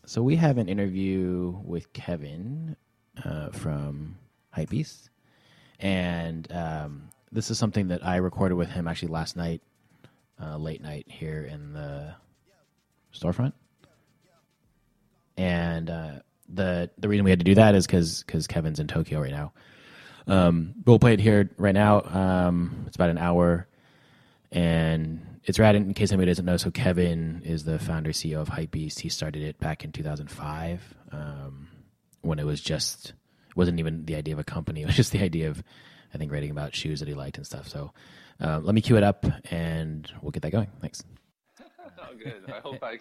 So we have an interview with Kevin from Hypebeast, and this is something that I recorded with him actually last night, late night here in the storefront. And the reason we had to do that is because Kevin's in Tokyo right now. We'll play it here right now. It's about an hour, and it's rad. In case anybody doesn't know, so Kevin is the founder CEO of Hypebeast. He started it back in 2005, when it wasn't even the idea of a company. It was just the idea of, I think, writing about shoes that he liked and stuff. So let me cue it up, and we'll get that going. Thanks. Oh, good. I hope I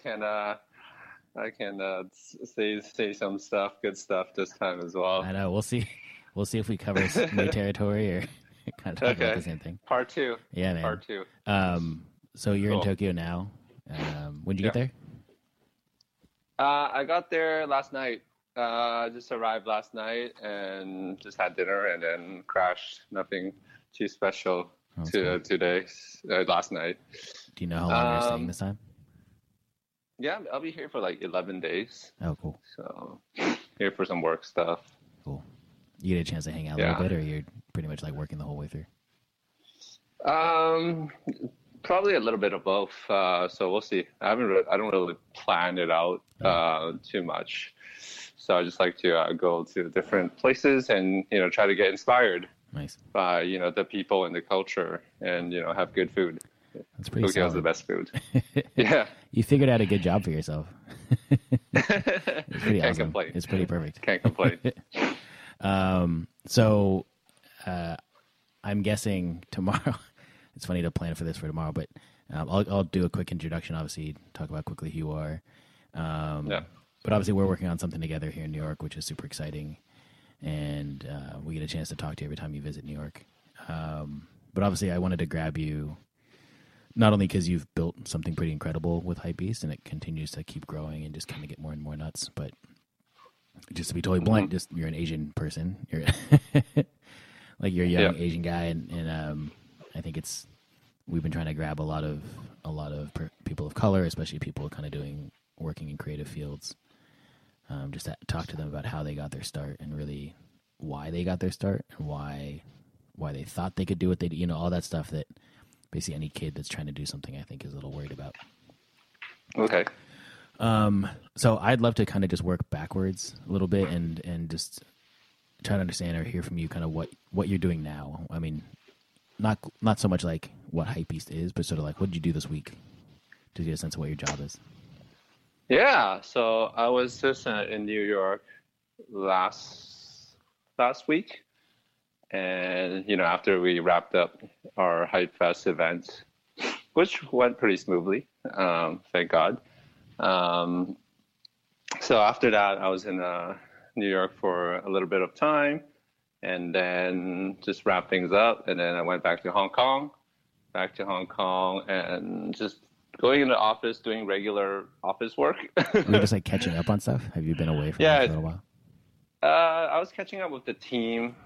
can say some good stuff this time as well. I know. We'll see. We'll see if we cover new territory or kind of talk about the same thing. Part two. Yeah, man. Part two. So you're Cool. in Tokyo now. When'd you get there? I got there last night. Just arrived last night and just had dinner and then crashed. Nothing too special Cool. last night. Do you know how long you're staying this time? Yeah, I'll be here for like 11 days. Oh, cool. So here for some work stuff. Cool. You get a chance to hang out a little bit, or you're pretty much like working the whole way through? Probably a little bit of both. So we'll see. I don't really plan it out too much. So I just like to go to different places and try to get inspired Nice. by the people and the culture and have good food. That's pretty Tokyo has the solid. best food. Yeah. You figured out a good job for yourself. It's pretty Can't awesome. complain. It's pretty perfect. Can't complain. So I'm guessing tomorrow. It's funny to plan for this for tomorrow, but I'll do a quick introduction. Obviously, talk about quickly who you are. Yeah. But obviously, we're working on something together here in New York, which is super exciting, and we get a chance to talk to you every time you visit New York. But obviously, I wanted to grab you not only because you've built something pretty incredible with Hypebeast, and it continues to keep growing and just kind of get more and more nuts, but just to be totally blunt, just you're an Asian person. You're like you're a young Asian guy, and I think we've been trying to grab a lot of people of color, especially people kind of working in creative fields, just to talk to them about how they got their start and really why they got their start and why they thought they could do what they do, all that stuff that basically any kid that's trying to do something, I think, is a little worried about. Okay. So I'd love to kind of just work backwards a little bit and just try to understand or hear from you kind of what you're doing now. I mean, not so much like what Hypebeast is, but sort of like what did you do this week to get a sense of what your job is. Yeah. So I was just in New York last week. And, after we wrapped up our Hype Fest event, which went pretty smoothly, thank God. So after that, I was in New York for a little bit of time and then just wrapped things up. And then I went back to Hong Kong and just going in the office, doing regular office work. You're just like catching up on stuff? Have you been away from it for a little while? I was catching up with the team.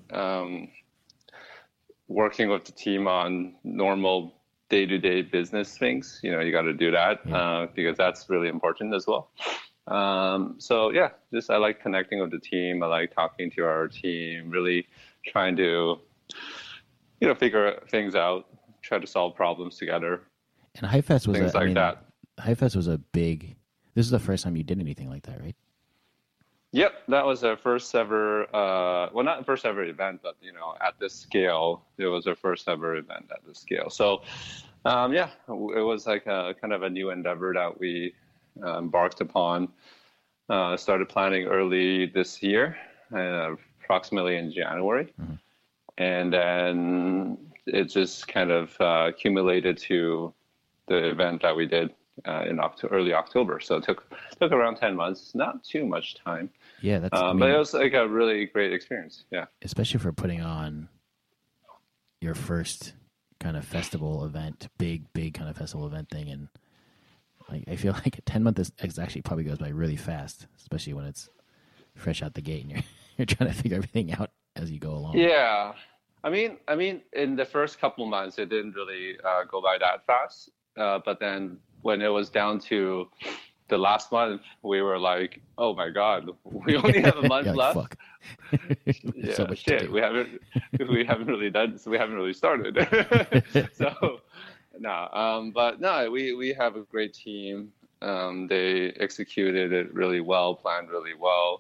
Working with the team on normal day-to-day business things. You got to do that because that's really important as well. So yeah, just I like connecting with the team. I like talking to our team, really trying to, figure things out, try to solve problems together. And Hype Fest was things like that. Hype Fest was this is the first time you did anything like that, right? Yep, that was our first ever, well, not first ever event, but, at this scale, it was our first ever event at this scale. So, it was like a kind of a new endeavor that we embarked upon, started planning early this year, approximately in January. Mm-hmm. And then it just kind of accumulated to the event that we did in early October. So it took around 10 months, not too much time. Yeah, that's. But it was like a really great experience. Yeah, especially for putting on your first kind of festival event, big kind of festival event thing, and like I feel like 10 months is actually probably goes by really fast, especially when it's fresh out the gate and you're trying to figure everything out as you go along. Yeah, I mean, in the first couple of months, it didn't really go by that fast. But then when it was down to the last month we were like, oh my God, we only have a month You're like, left. fuck. There's so Yeah, much to shit, do. we haven't really done, so we haven't really started. So no, but no, we have a great team. They executed it really well, planned really well,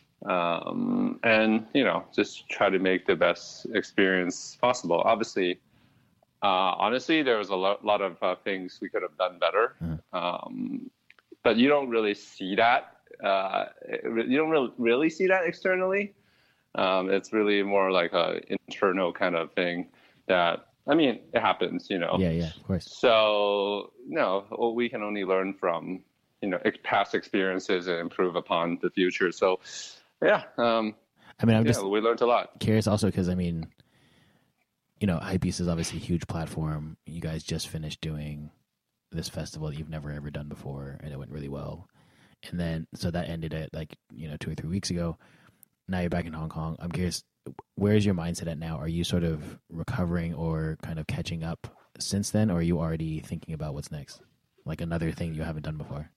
and just try to make the best experience possible. Obviously, honestly, there was a lot of things we could have done better, but you don't really see that. You don't really see that externally. It's really more like a internal kind of thing that, I mean, it happens, Yeah, of course. So, no, we can only learn from, past experiences and improve upon the future. So, yeah. I mean, I'm just we learned a lot. curious also because, I mean, Hypebeast is obviously a huge platform. You guys just finished doing this festival that you've never ever done before, and it went really well. And then, so that ended at 2 or 3 weeks ago. Now you're back in Hong Kong. I'm curious, where is your mindset at now? Are you sort of recovering or kind of catching up since then, or are you already thinking about what's next? Like another thing you haven't done before?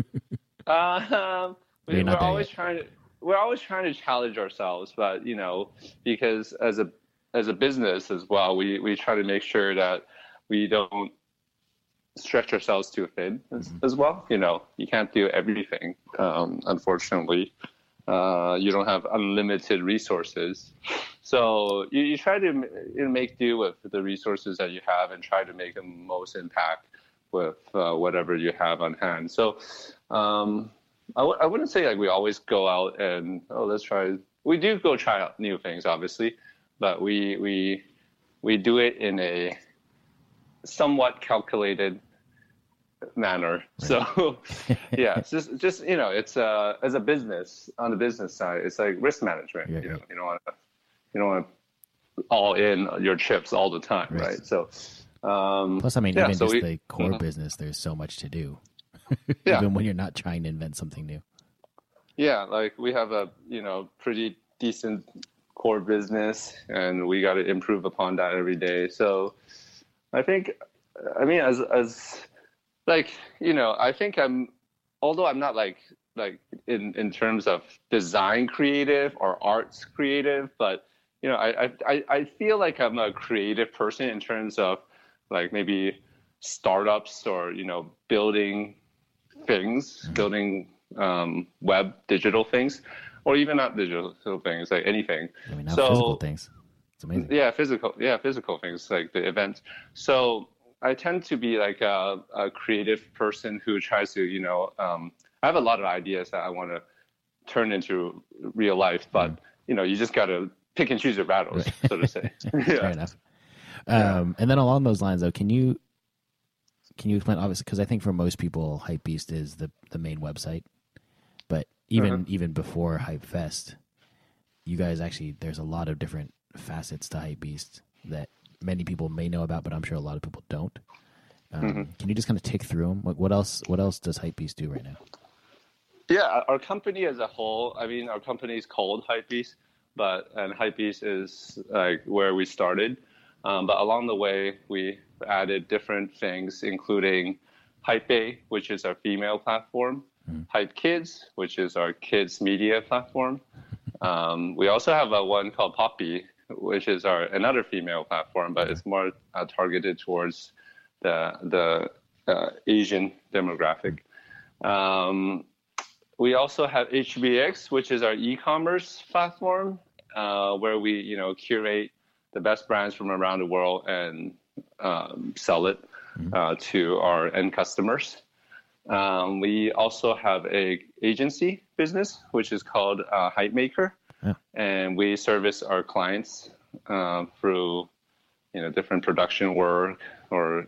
We're always trying to challenge ourselves, but because as a business as well, we try to make sure that we don't stretch ourselves too thin as well. You can't do everything, unfortunately. You don't have unlimited resources. So you try to make do with the resources that you have and try to make the most impact with whatever you have on hand. So I wouldn't say like we always go out and, let's try. We do go try out new things, obviously, but we do it in a somewhat calculated manner. Right. So yeah, it's just it's as a business, on the business side, it's like risk management. Yeah. You don't want to all in your chips all the time, right? So plus, I mean, even just the core business, there's so much to do. Even when you're not trying to invent something new. Yeah, like we have a pretty decent core business, and we got to improve upon that every day. So I think, I mean, as I think although I'm not like in terms of design creative or arts creative, but I feel like I'm a creative person in terms of like maybe startups or building things, building web digital things, or even not digital things, like anything. I mean, not physical things. It's amazing. Yeah, physical things like the event. So I tend to be like a creative person who tries to, I have a lot of ideas that I want to turn into real life, but you just got to pick and choose your battles, so to say. Yeah. Fair enough. And then along those lines, though, can you explain? Obviously, because I think for most people, Hypebeast is the main website, but even before Hype Fest, you guys actually, there's a lot of different facets to Hypebeast that many people may know about, but I'm sure a lot of people don't. Can you just kind of tick through them? What else does Hypebeast do right now? Yeah, our company as a whole, I mean, our company is called Hypebeast, and Hypebeast is like where we started. But along the way, we added different things, including Hypebae, which is our female platform, Hype Kids, which is our kids media platform. We also have one called Poppy, which is another female platform, but it's more targeted towards the Asian demographic. We also have HBX, which is our e-commerce platform, where we curate the best brands from around the world and sell it to our end customers. We also have a agency business, which is called Hype Maker. Yeah. And we service our clients through, different production work or,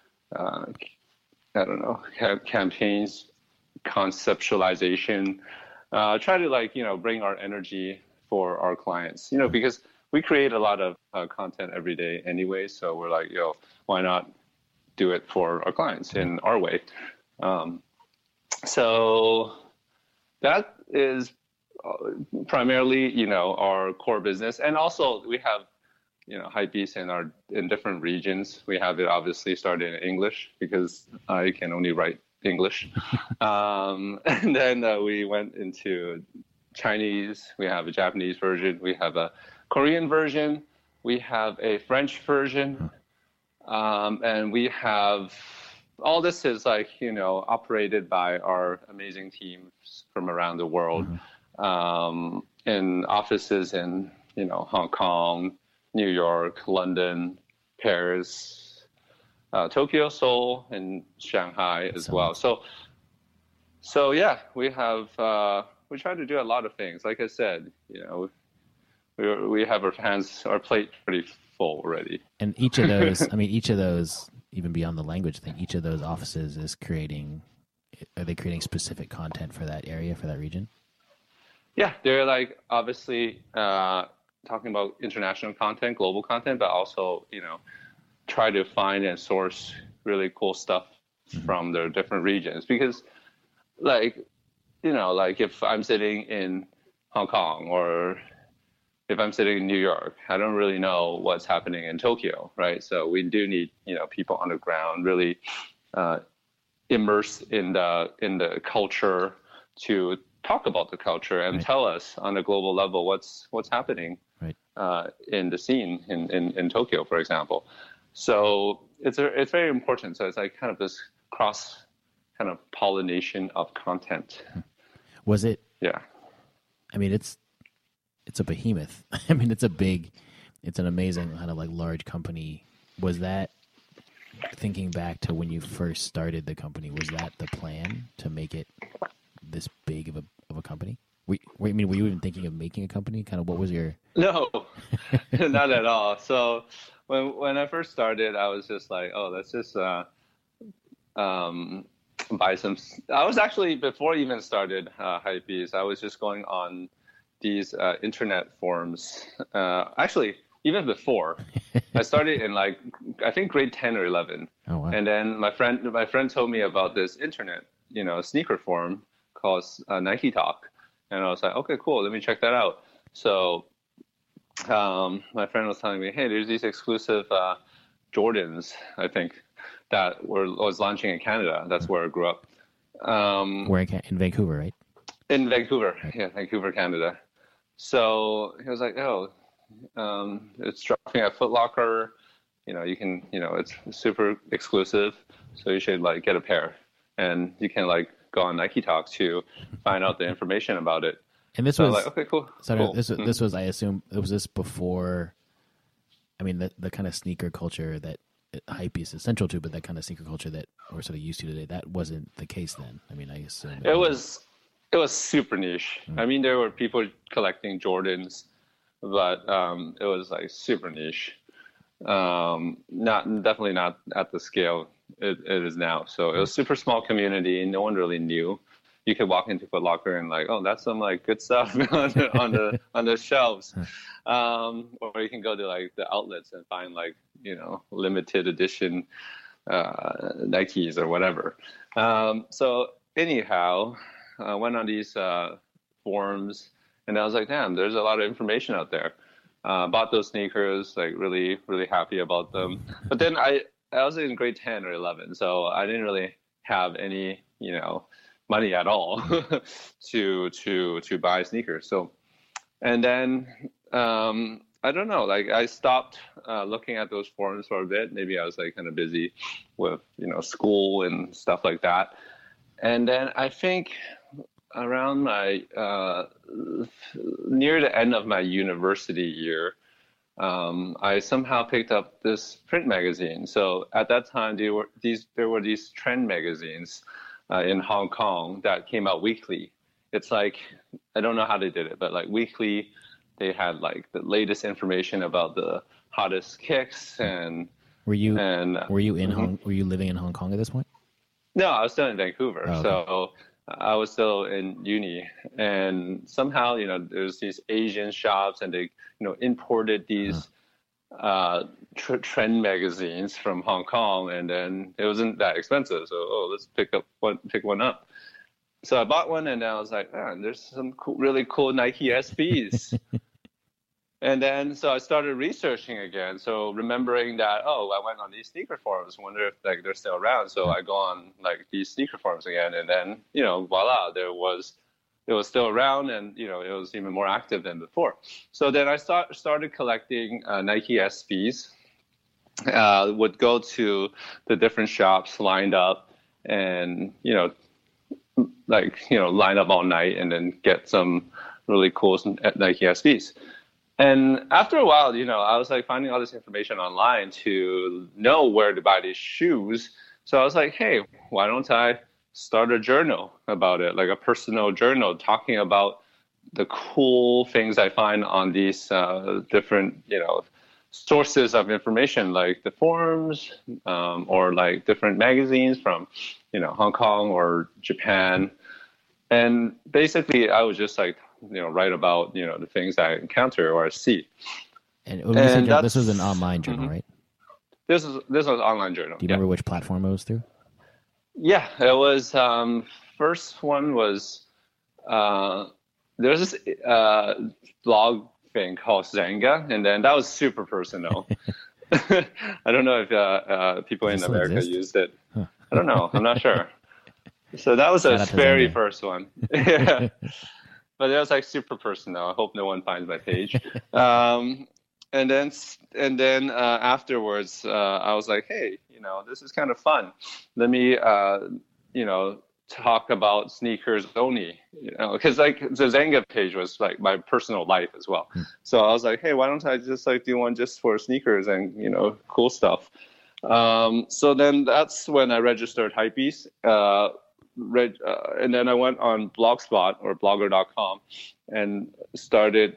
campaigns, conceptualization. Try to bring our energy for our clients, because we create a lot of content every day anyway. So we're like, why not do it for our clients in our way? So that is primarily, our core business. And also we have, Hypebeast in different regions. We have it obviously started in English because I can only write English. And then we went into Chinese. We have a Japanese version. We have a Korean version. We have a French version. And we have all this is like, operated by our amazing teams from around the world, in offices in, Hong Kong, New York, London, Paris, Tokyo, Seoul, and Shanghai as well. So yeah, we have, we try to do a lot of things. Like I said, we have our plate pretty full already. And each of those, even beyond the language thing, each of those offices are they creating specific content for that area, for that region? Yeah, they're like obviously talking about international content, global content, but also, try to find and source really cool stuff from the different regions. Because like if I'm sitting in Hong Kong or if I'm sitting in New York, I don't really know what's happening in Tokyo, right? So we do need, people on the ground really immersed in the culture to talk about the culture and tell us on a global level what's happening in the scene in Tokyo, for example. So it's very important. So it's like kind of this cross kind of pollination of content. Was it? Yeah. I mean, it's a behemoth. I mean, it's an amazing kind of like large company. Was that, thinking back to when you first started the company, was that the plan to make it this big of a company? Were you even thinking of making a company? Kind of what was your... No, not at all. So when I first started, I was just like, oh, let's just buy some... I was actually, before I even started Hypebeast, I was just going on these internet forums. Actually, even before, I started in I think grade 10 or 11. Oh, wow. And then my friend told me about this internet, sneaker forum called Nike Talk. And I was like, okay, cool. Let me check that out. So my friend was telling me, hey, there's these exclusive Jordans, I think, that was launching in Canada. That's where I grew up. We're in Vancouver, right? In Vancouver, yeah, Vancouver, Canada. So he was like, oh, it's dropping at Foot Locker. You can, it's super exclusive. So you should get a pair. And you can go on Nike Talk to find out the information about it. And this was okay, cool. So cool. This was, I assume, was this before? I mean, the kind of sneaker culture that Hypebeast is central to, but that kind of sneaker culture that we're sort of used to today, that wasn't the case then. I mean, I assume it was super niche. I mean, there were people collecting Jordans, but it was super niche. Definitely not at the scale it is now. So it was super small community. No one really knew. You could walk into Foot Locker and oh, that's some good stuff on the shelves. Or you can go to the outlets and find limited edition Nikes or whatever. So anyhow, I went on these forums and I was like, damn, there's a lot of information out there. Bought those sneakers, really, really happy about them. But then I was in grade 10 or 11, so I didn't really have any, money at all to buy sneakers. So, and then I don't know, I stopped looking at those forums for a bit. Maybe I was kind of busy with school and stuff like that. And then I think around my near the end of my university year, I somehow picked up this print magazine. So at that time, there were these trend magazines in Hong Kong that came out weekly. It's I don't know how they did it, but weekly, they had the latest information about the hottest kicks and. Were you living in Hong Kong at this point? No, I was still in Vancouver. Oh, okay. So I was still in uni, and somehow, there's these Asian shops, and they, imported these trend magazines from Hong Kong, and then it wasn't that expensive. So, let's pick one up. So I bought one, and I was like, man, there's some really cool Nike SBs. And then so I started researching again. So remembering that, oh, I went on these sneaker forums, wonder if like they're still around. So I go on like these sneaker forums again, and then voila, it was still around, and it was even more active than before. So then I started collecting Nike SBs. Would go to the different shops lined up, and line up all night, and then get some really cool Nike SBs. And after a while, I was like finding all this information online to know where to buy these shoes. So I was like, hey, why don't I start a journal about it, like a personal journal talking about the cool things I find on these different, sources of information, like the forums or like different magazines from, Hong Kong or Japan. And basically, I was just like, write about, the things I encounter or I see. And this was an online journal, right? This was an online journal. Do you remember which platform it was through? Yeah, it was, first one was, there's this blog thing called Zanga, and then that was super personal. I don't know if people in America used it. Huh. I don't know. I'm not sure. So that was the very first one. Yeah. But it was like super personal. I hope no one finds my page. And then afterwards, I was like, hey, this is kind of fun. Let me, talk about sneakers only, because like the Zanga page was like my personal life as well. So I was like, hey, why don't I just like do one just for sneakers and, cool stuff. So then that's when I registered Hypebeast. And then I went on Blogspot or blogger.com and started,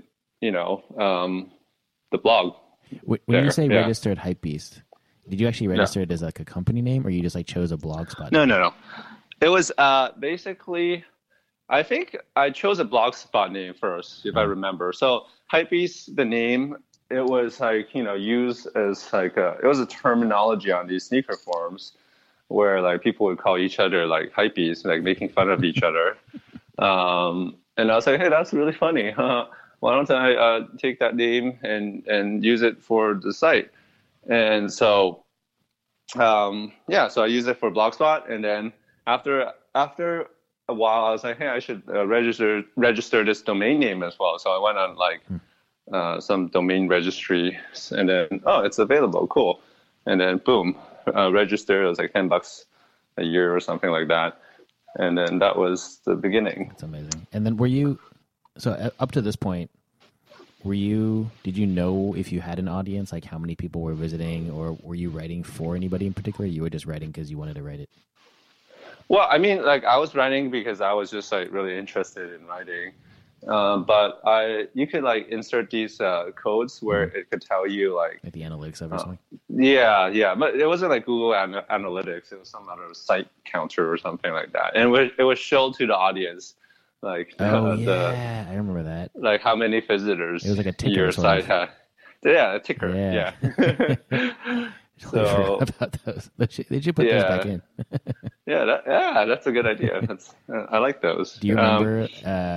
the blog. When you say registered Hypebeast, did you actually register it as like a company name, or you just like chose a Blogspot name? No. It was basically, I think I chose a Blogspot name first, if I remember. So Hypebeast, the name, it was like, used as like it was a terminology on these sneaker forums, where like people would call each other like hypebeast, like making fun of each other. And I was like, hey, that's really funny. Why don't I take that name and use it for the site? And so, so I used it for Blogspot. And then after a while, I was like, hey, I should register this domain name as well. So I went on like some domain registry, and then, oh, it's available. Cool. And then boom. Register. It was like $10 a year or something like that, and then that was the beginning. That's amazing. And then up to this point, did you know if you had an audience, like how many people were visiting, or were you writing for anybody in particular? You were just writing because you wanted to write it? Well, I mean, like I was writing because I was just like really interested in writing. But you could like insert these codes where it could tell you like the analytics of or something. Yeah, but it wasn't like Google Analytics. It was some other site counter or something like that, and it was shown to the audience, like I remember that. Like how many visitors it was like a ticker your site had. Yeah, a ticker. Yeah. So about those. They should put those back in. That's a good idea. I like those. Do you remember?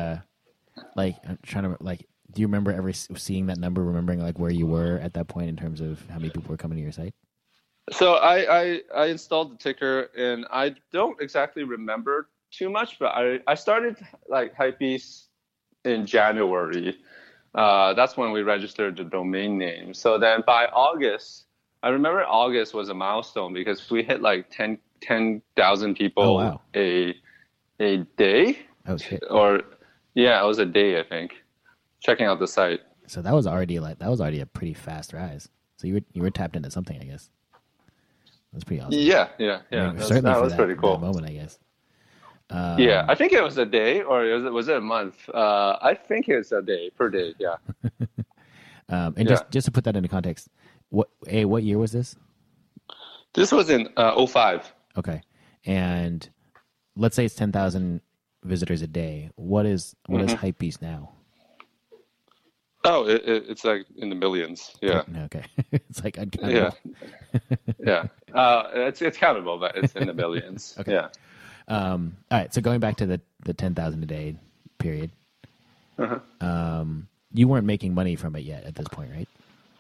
Do you remember ever seeing that number, remembering like where you were at that point in terms of how many people were coming to your site? So I installed the ticker, and I don't exactly remember too much, but I started like Hypebeast in January. That's when we registered the domain name. So then by August, I remember August was a milestone because we hit like 10,000 people a day. Oh shit. Yeah, it was a day, I think, checking out the site. So that was already a pretty fast rise. So you were tapped into something, I guess. That's pretty awesome. Yeah. I mean, that was pretty cool. That moment, I guess. Yeah, I think it was a day, or was it a month? I think it was a day, per day. Yeah. Just to put that into context, what year was this? This was in 2005. Okay, and let's say it's 10,000 visitors a day. What is Hypebeast now? Oh, it's like in the millions. Yeah. Okay. It's like uncountable. Yeah. It's countable, but it's in the millions. Okay. Yeah. All right. So going back to the 10,000 a day period. You weren't making money from it yet at this point, right?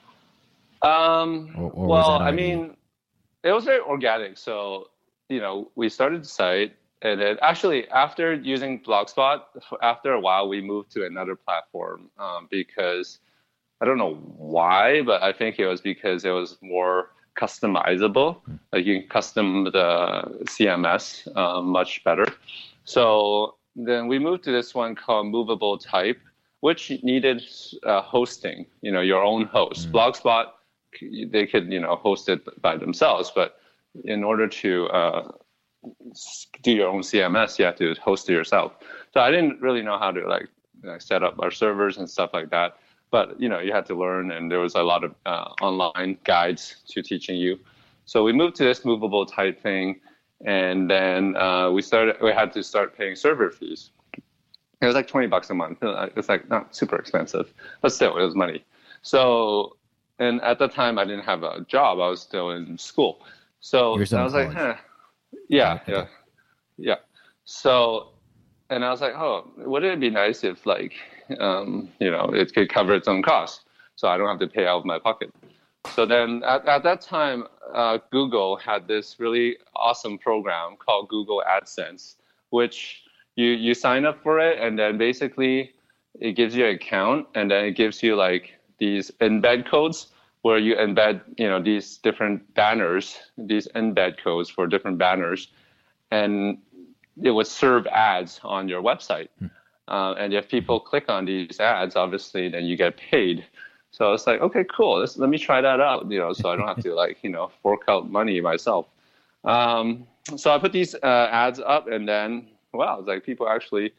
Or was Well, that I already? mean, it was very organic. So, we started the site, and then actually after using Blogspot, after a while, we moved to another platform because I don't know why, but I think it was because it was more customizable. Like you can custom the CMS much better. So then we moved to this one called Movable Type, which needed hosting, your own host. Blogspot, they could, host it by themselves, but in order to do your own CMS, you have to host it yourself. So I didn't really know how to set up our servers and stuff like that. But you had to learn, and there was a lot of online guides to teaching you. So we moved to this movable type thing, and then we had to start paying server fees. It was like $20 a month. It's like not super expensive, but still, it was money. So, and at the time, I didn't have a job. I was still in school. So You were still I in was like, college. yeah, Okay. yeah. So, and I was like, oh, wouldn't it be nice if it could cover its own costs, so I don't have to pay out of my pocket. So then at that time, Google had this really awesome program called Google AdSense, which you sign up for it, and then basically it gives you an account, and then it gives you like these embed codes where you embed, these different banners, these embed codes for different banners, and it would serve ads on your website. And if people click on these ads, obviously, then you get paid. So it's like, okay, cool. Let me try that out, so I don't have to fork out money myself. So I put these ads up, and then, wow, it's like people actually,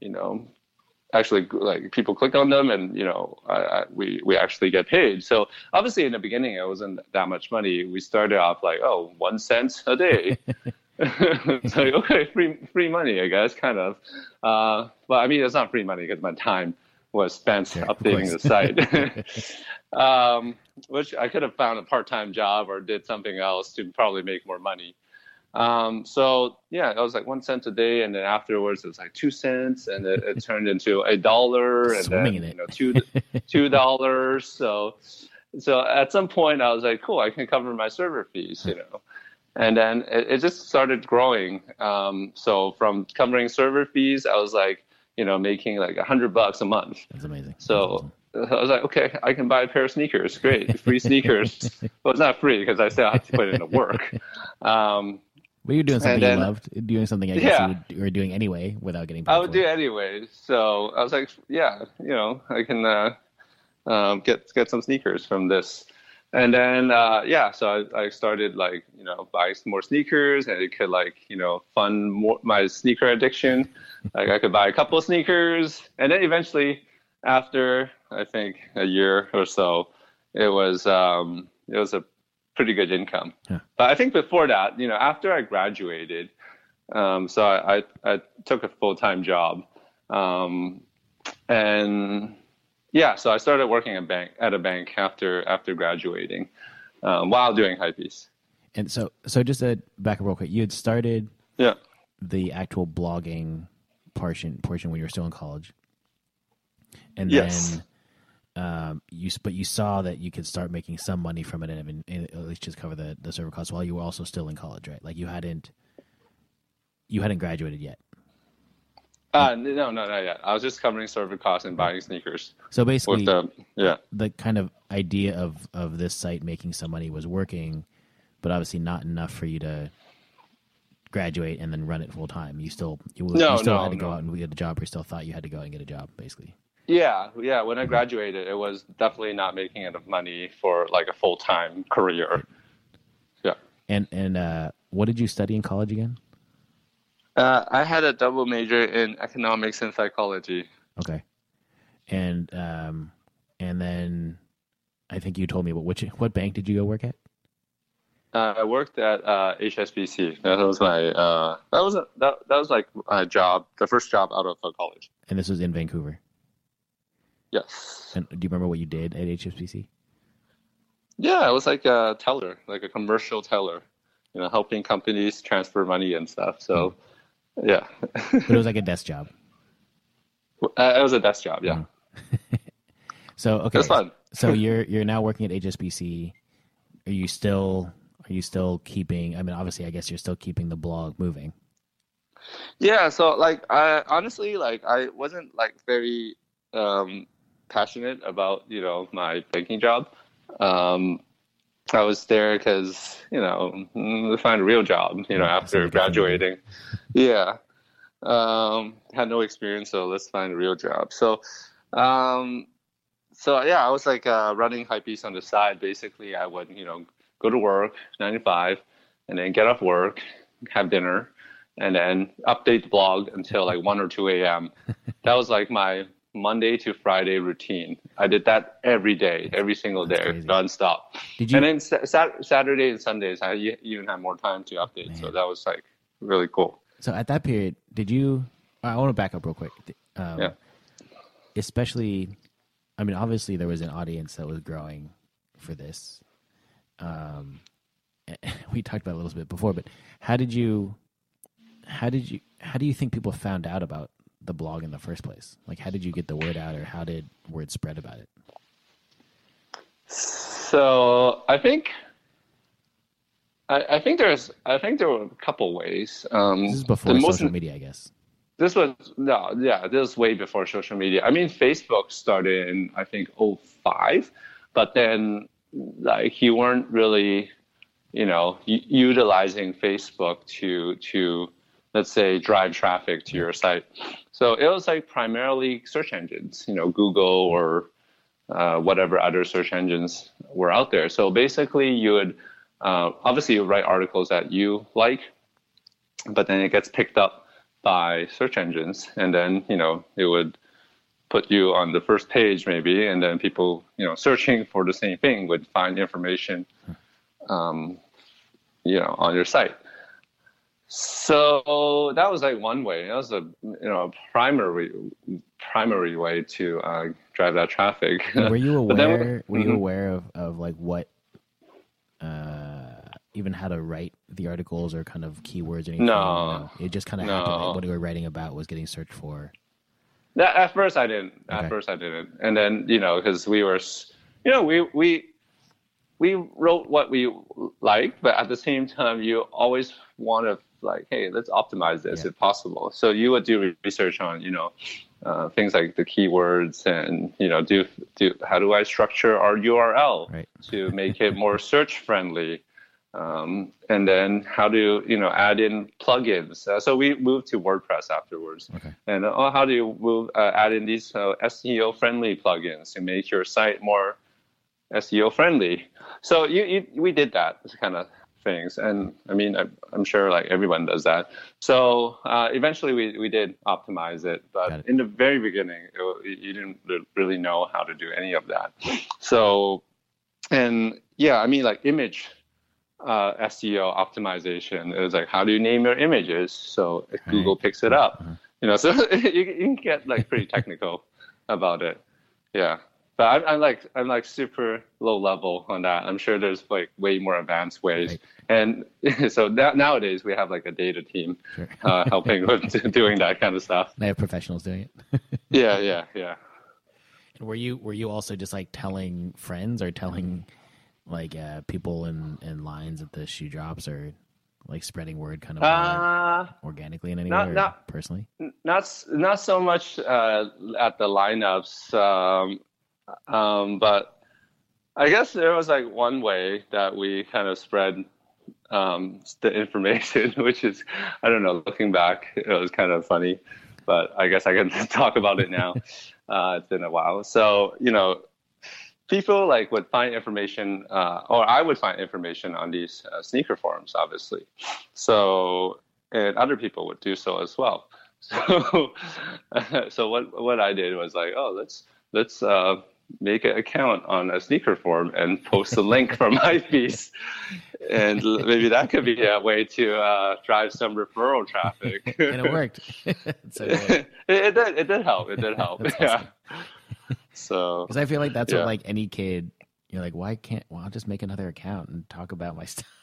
like people click on them, and we actually get paid. So obviously in the beginning it wasn't that much money. We started off like 1 cent a day. It's like, okay, free money, I guess, kind of. But I mean, it's not free money because my time was spent updating the site. Which I could have found a part-time job or did something else to probably make more money. So yeah, it was like 1 cent a day, and then afterwards it was like 2 cents, and it turned into $1, and Swimming then in it. $2. So at some point I was like, cool, I can cover my server fees, And then it just started growing. So from covering server fees, I was like, making like $100 a month. That's amazing. So I was like, okay, I can buy a pair of sneakers. Great, free sneakers. Well, it's not free because I still have to put in the work. But you're doing something then, you loved, doing something I guess you were doing anyway without getting paid I would for do it. anyway. So I was like, yeah, I can get some sneakers from this. And then, so I started buying some more sneakers, and it could fund more my sneaker addiction. Like I could buy a couple of sneakers, and then eventually, after I think a year or so, it was a pretty good income. Yeah. But I think before that, after I graduated, so I took a full-time job, and yeah, so I started working at a bank after graduating, while doing Hypebeast. And so just to back up real quick, you had started the actual blogging portion when you were still in college, and yes. then you saw that you could start making some money from it, and at least just cover the server costs while you were also still in college, right? Like you hadn't graduated yet. No, not yet. I was just covering server costs and buying sneakers. So basically, the kind of idea of this site making some money was working, but obviously not enough for you to graduate and then run it full time. You still had to go out and get a job, or you still thought you had to go out and get a job, basically. Yeah. When I graduated, it was definitely not making enough money for like a full-time career. Yeah. And what did you study in college again? I had a double major in economics and psychology. Okay. And then I think you told me what bank did you go work at? I worked at HSBC. That was like my job, the first job out of college. And this was in Vancouver. Yes. And do you remember what you did at HSBC? Yeah, it was like a teller, like a commercial teller, helping companies transfer money and stuff. So, yeah. But it was like a desk job. It was a desk job, yeah. So okay, It's fun. so you're now working at HSBC. Are you still keeping? I mean, obviously, I guess you're still keeping the blog moving. Yeah, so like I honestly like I wasn't like very um passionate about, my banking job. Um I was there because, to find a real job, It sounds after like a thing to do. graduating. Yeah. Had no experience, so let's find a real job. Um so yeah, I was like running Hypebeast on the side. Basically, I would, go to work 9 to 5, and then get off work, have dinner, and then update the blog until like 1 or 2 a.m. That was like my Monday to Friday routine. I did that every day, every single That's day, crazy. nonstop. Did And you? then Saturday and Sundays, I even had more time to update. So Man. that was like really cool. So at that period, did you? I want to back up real quick. Yeah. Especially, I mean, obviously there was an audience that was growing for this. Um, we talked about it a little bit before, but how did you? How do you think people found out about the blog in the first place? Like, how did you get the word out, or how did word spread about it? So I think there were a couple ways. This is The before most social media, I guess. This was no, yeah, this was way before social media. I mean, Facebook started in I think '05, but then like you weren't really, utilizing Facebook to let's say drive traffic to your site. So it was like primarily search engines, Google or whatever other search engines were out there. So basically, you would obviously you write articles that you like, but then it gets picked up by search engines, and then it would put you on the first page maybe, and then people searching for the same thing would find information on your site. So that was like one way. That was a primary way to drive that traffic. And were you But then, aware? Were you Mhm. aware of like what, even how to write the articles or kind of keywords or anything? No, It just kind of happened. Like no. what you were writing about was getting searched for. At first I didn't. Okay. At first I didn't, and then because we were, we wrote what we liked, but at the same time you always want to like, hey, let's optimize this Yeah. if possible. So you would do research on things like the keywords, and do how do I structure our URL Right. to make it more search friendly. And then how to add in plugins. So we moved to WordPress afterwards. Okay. And how do you add in these SEO friendly plugins to make your site more SEO friendly? So we did that kind of things, and I mean I'm sure like everyone does that. So eventually we did optimize it, Got but it. in the very beginning you didn't really know how to do any of that. So and yeah, I mean like image SEO optimization is like how do you name your images so if Google picks it up, so you can get like pretty technical about it. Yeah, but I'm like super low level on that. I'm sure there's like way more advanced ways, Right. and so nowadays we have like a data team Sure. helping with doing that kind of stuff. They have professionals doing it. Yeah. And were you also just like telling friends or telling like people in lines at the shoe drops, or like spreading word kind of more organically in any way, or not personally? not so much at the lineups, but I guess there was like one way that we kind of spread the information, which is, I don't know, looking back, it was kind of funny, but I guess I can talk about it now. It's been a while. So, people like would find information, or I would find information on these sneaker forums, obviously. So, and other people would do so as well. So, so what I did was like, oh, let's make an account on a sneaker forum and post a link from my piece, and maybe that could be a way to drive some referral traffic. And it worked. So good. It did help. It did help. That's Yeah. awesome. So Because I feel like that's Yeah. what like any kid, you're like, I'll just make another account and talk about my stuff.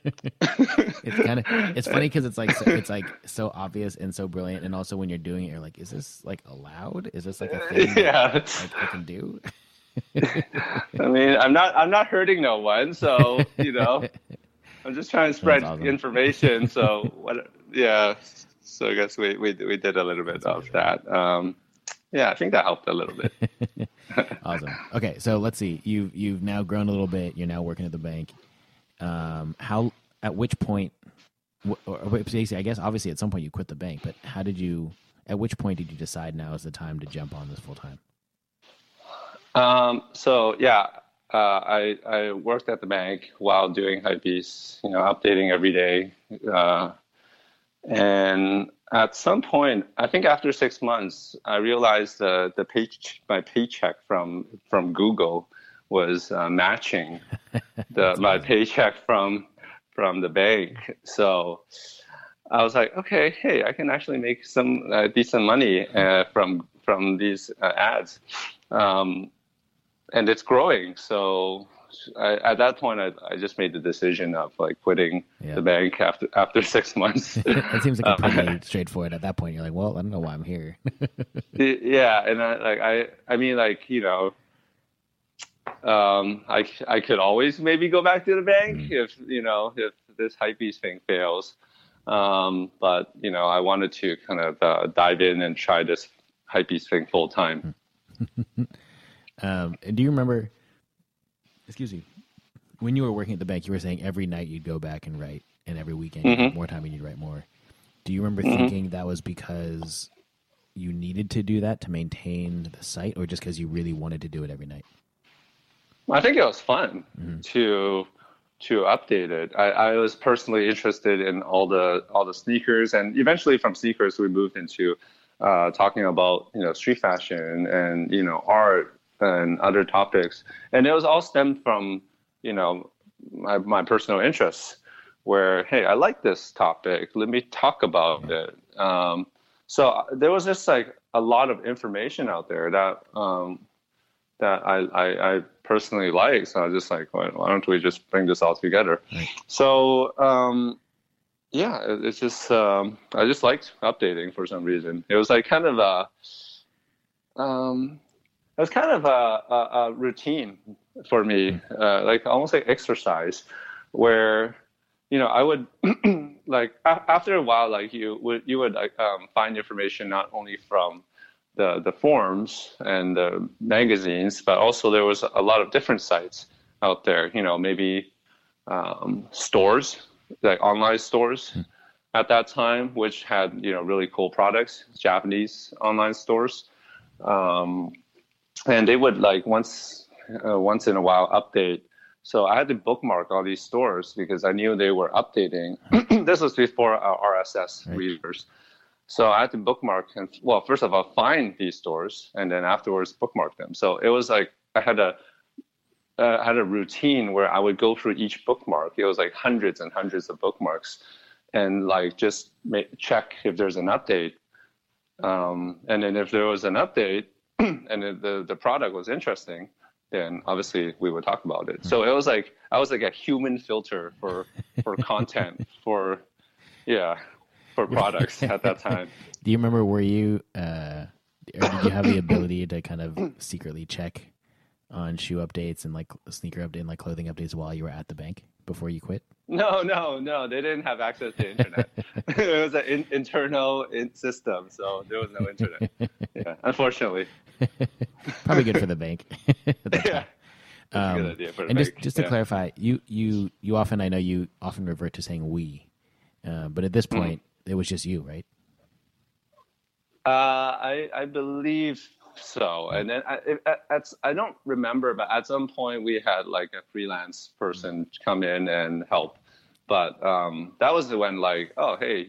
It's funny because it's like so obvious and so brilliant, and also when you're doing it, you're like, is this like allowed? Is this like a thing that, yeah. like I can do? I mean, I'm not hurting no one, so I'm just trying to That's spread awesome. information. So what? Yeah. So I guess we did a little bit That's of amazing. that. Yeah, I think that helped a little bit. Awesome. Okay, so let's see. You've now grown a little bit. You're now working at the bank. How? At which point? Basically, I guess obviously at some point you quit the bank, but how did you? At which point did you decide now is the time to jump on this full time? So yeah, I worked at the bank while doing Hypebeast, updating every day. And at some point, I think after 6 months, I realized my paycheck from Google was matching the That's my amazing. paycheck from the bank. So I was like, okay, hey, I can actually make some decent money from these ads. Um, and it's growing. So at that point, I just made the decision of like quitting Yeah, the bank after 6 months. it seems like a uh, pretty straightforward. At that point, you're like, well, I don't know why I'm here. yeah, and I mean like I could always maybe go back to the bank Mm. if this hypebeast thing fails. But I wanted to kind of dive in and try this hypebeast thing full time. And do you remember? Excuse me. When you were working at the bank, you were saying every night you'd go back and write, and every weekend you'd have Hmm. more time and you'd write more. Do you remember Hmm. thinking that was because you needed to do that to maintain the site, or just because you really wanted to do it every night? I think it was fun Hmm. to update it. I was personally interested in all the sneakers, and eventually from sneakers we moved into talking about street fashion and art and other topics, and it was all stemmed from you know my personal interests. Where hey, I like this topic. Let me talk about Yeah. it. So there was just like a lot of information out there that I personally like. So I was just like, why don't we just bring this all together? Right. So yeah, it's just I just liked updating for some reason. It was like kind of um, it was kind of a routine for me, Mm. like almost like exercise, where I would like after a while, like you would like find information not only from the forums and the magazines, but also there was a lot of different sites out there. Maybe stores, like online stores at that time, which had really cool products, Japanese online stores, um, and they would like once in a while update. So I had to bookmark all these stores because I knew they were updating. This was before our RSS Right. readers. So I had to bookmark and well, first of all, find these stores and then afterwards bookmark them. So it was like I had a routine where I would go through each bookmark. It was like hundreds and hundreds of bookmarks, and like just check if there's an update. And then if there was an update and the product was interesting, then obviously we would talk about it. So it was like I was like a human filter for content for yeah for products at that time. Do you remember? Were you, or did you have the ability to kind of secretly check on shoe updates and like sneaker update and like clothing updates while you were at the bank before you quit? No, no, no. They didn't have access to internet. It was an internal system, so there was no internet. Yeah, unfortunately. Probably good for the bank at that Yeah, time. that's a good idea for the And just bank. just to Yeah. clarify, you often, I know you often revert to saying we, but at this Mhm. point it was just you, right? I believe so. Right. And then I don't remember, but at some point we had like a freelance person come in and help. But that was when like, oh hey,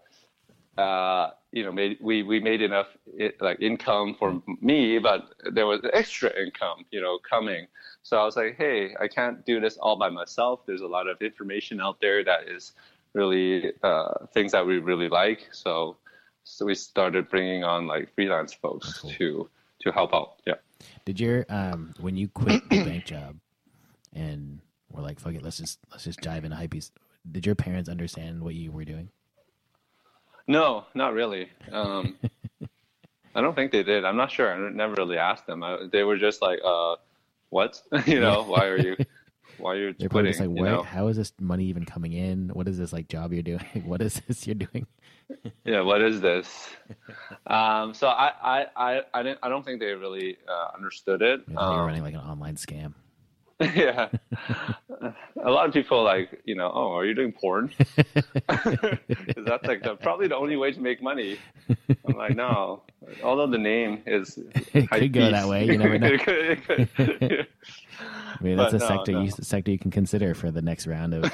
we made enough like income for Right. me, but there was extra income, coming. So I was like, hey, I can't do this all by myself. There's a lot of information out there that is really things that we really like. So we started bringing on like freelance That's folks cool. to help out. Yeah. Did your when you quit the bank job and were like, fuck it, let's just dive into hypebeast? Did your parents understand what you were doing? No, not really. I don't think they did. I'm not sure. I never really asked them. They were just like, what? Why are you They're probably just quitting? like, wait, how is this money even coming in? What is this like job you're doing? What is this you're doing? Yeah, what is this? So I don't think they really understood it. I thought you were running like an online scam. Yeah, a lot of people like, oh, are you doing porn? 'Cause that's like probably the only way to make money. I'm like, no. Although the name is It could go that Hypebeast. way. You never know. It could, yeah. Maybe that's But a no, no. sector you can consider for the next round of.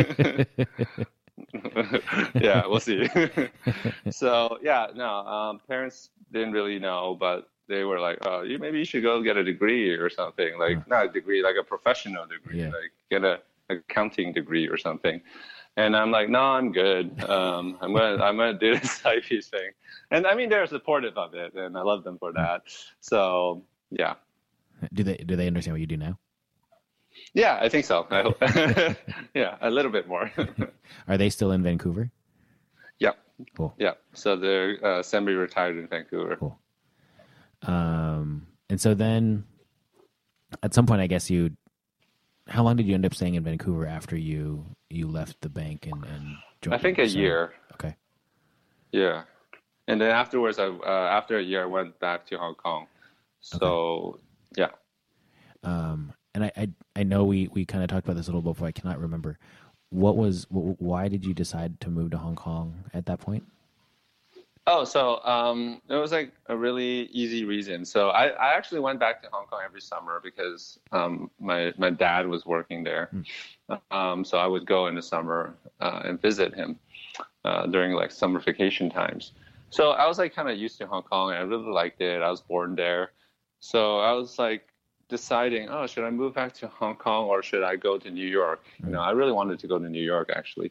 Yeah, we'll see. So yeah, no, parents didn't really know, but they were like, "Oh, you should go get a degree or something, like not a degree, like a professional degree, Yeah. like get a accounting degree or something." And I'm like, "No, I'm good. I'm gonna do this IP thing." And I mean, they're supportive of it, and I love them for that. So yeah, Do they understand what you do now? yeah, I think so. I hope. Yeah, a little bit more. Are they still in Vancouver? Yeah, Cool. yeah. So they're semi-retired in Vancouver. Cool. And so then at some point, I guess how long did you end up staying in Vancouver after you left the bank and joined? I think a year. Okay. Yeah, and then afterwards, after a year, I went back to Hong Kong. So yeah. And I know we kind of talked about this a little before. I cannot remember. Why did you decide to move to Hong Kong at that point? Oh, so it was like a really easy reason. So I actually went back to Hong Kong every summer because my dad was working there. So I would go in the summer and visit him during like summer vacation times. So I was like kind of used to Hong Kong and I really liked it. I was born there. So I was like deciding, oh, should I move back to Hong Kong or should I go to New York? I really wanted to go to New York actually.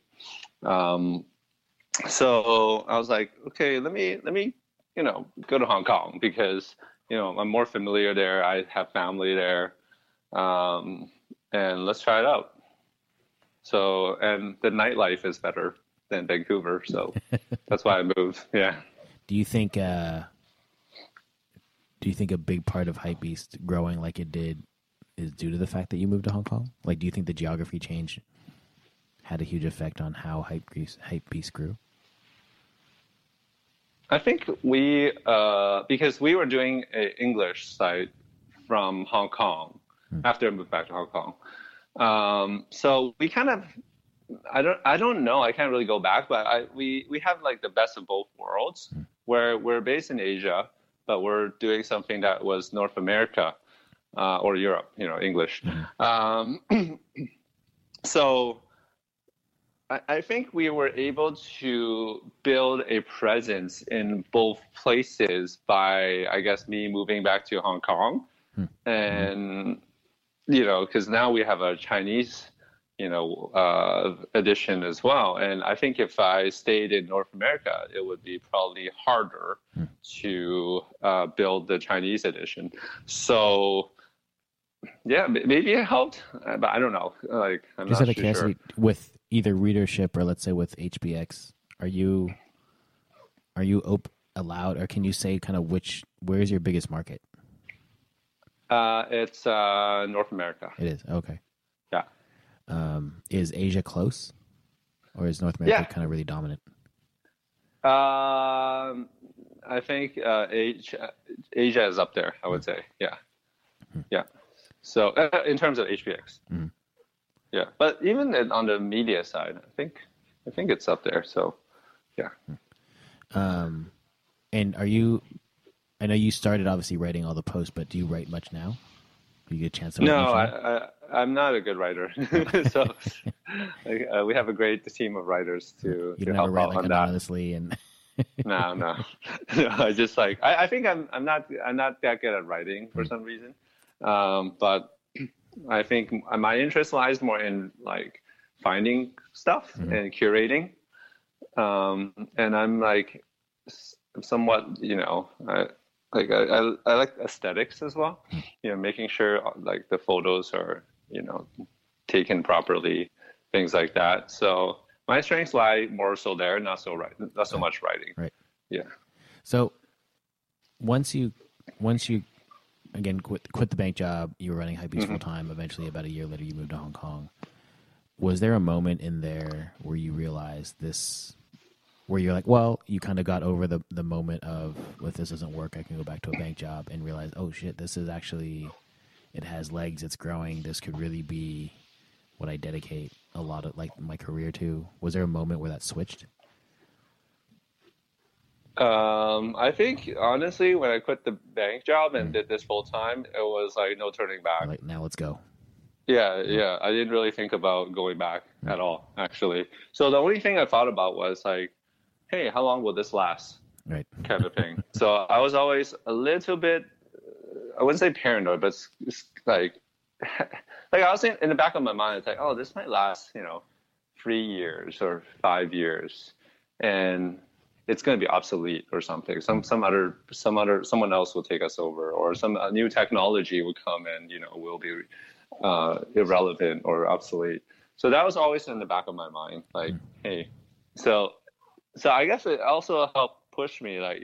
So I was like, okay, let me, go to Hong Kong because, I'm more familiar there. I have family there. And let's try it out. So, and the nightlife is better than Vancouver. So that's why I moved. Yeah. Do you think a big part of Hypebeast growing like it did is due to the fact that you moved to Hong Kong? Like, do you think the geography change had a huge effect on how Hypebeast grew? I think because we were doing an English site from Hong Kong after I moved back to Hong Kong. So we kind of, I don't know, I can't really go back, but we have like the best of both worlds where we're based in Asia, but we're doing something that was North America or Europe, English. So I think we were able to build a presence in both places by, I guess, me moving back to Hong Kong. And, because now we have a Chinese, edition as well. And I think if I stayed in North America, it would be probably harder to build the Chinese edition. So, yeah, maybe it helped, but I don't know. Like, I'm Just not out of curiosity, sure. with either readership or let's say with HBX, are you allowed, or can you say kind of where's your biggest market? It's North America. It is. Okay. Yeah. Is Asia close, or is North America Yeah. kind of really dominant? I think Asia is up there, I would say. Yeah. Yeah. So in terms of HBX. Yeah. But even on the media side, I think it's up there. So, yeah. And I know you started obviously writing all the posts, but do you write much now? Do you get a chance to write No, much now? I'm not a good writer. So we have a great team of writers to You don't help ever write out like on that. anonymously and No, no. I just like I think I'm not that good at writing for some reason. But I think my interest lies more in like finding stuff and curating. And I'm like somewhat, I like aesthetics as well. Making sure like the photos are, taken properly, things like that. So my strengths lie more so there, not so much writing. right. Yeah. So once you again, quit the bank job. You were running Hypebeast full time. Eventually, about a year later, you moved to Hong Kong. Was there a moment in there where you realized this, where you're like, well, you kind of got over the moment of, well, if this doesn't work, I can go back to a bank job, and realize, oh shit, this is actually, it has legs, it's growing. This could really be what I dedicate a lot of like my career to. Was there a moment where that switched? I think honestly, when I quit the bank job and did this full time, it was like no turning back. Like, now let's go. Yeah. I didn't really think about going back at all, actually. So the only thing I thought about was like, hey, how long will this last? Right. Kind of thing. So I was always a little bit, I wouldn't say paranoid, but it's like, like I was in the back of my mind, it's like, oh, this might last, 3 years or 5 years, and it's going to be obsolete or something. Someone else will take us over, or some new technology will come and will be irrelevant or obsolete. So that was always in the back of my mind, like, hey, so I guess it also helped push me, like,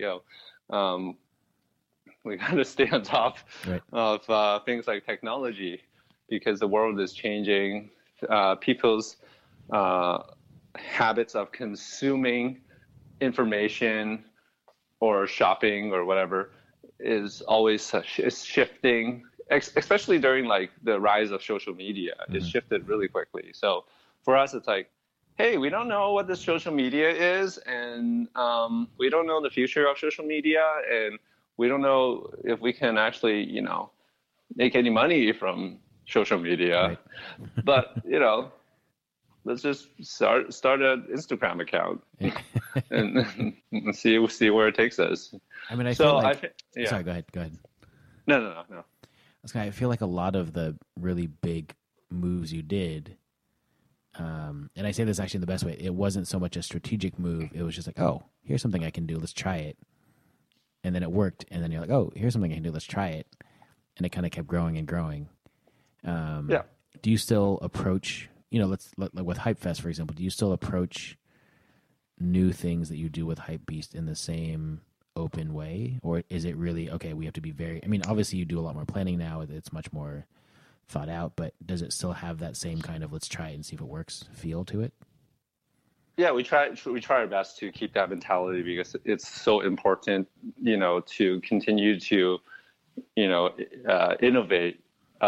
we got to stay on top of things like technology, because the world is changing. People's habits of consuming information or shopping or whatever is always is shifting, especially during like the rise of social media. It's shifted really quickly. So for us, it's like, hey, we don't know what this social media is, and we don't know the future of social media, and we don't know if we can actually, make any money from social media. Right. But, let's just start an Instagram account and see where it takes us. I mean, I feel like... Sorry, go ahead. No. I feel like a lot of the really big moves you did, and I say this actually in the best way, it wasn't so much a strategic move. It was just like, oh, here's something I can do. Let's try it. And then it worked. And then you're like, oh, here's something I can do. Let's try it. And it kind of kept growing and growing. Do you still approach, like with Hypefest, for example, do you still approach new things that you do with Hypebeast in the same open way? Or is it really, okay, we have to be obviously you do a lot more planning now. It's much more thought out, but does it still have that same kind of let's try it and see if it works feel to it? Yeah, we try our best to keep that mentality, because it's so important, to continue to, innovate.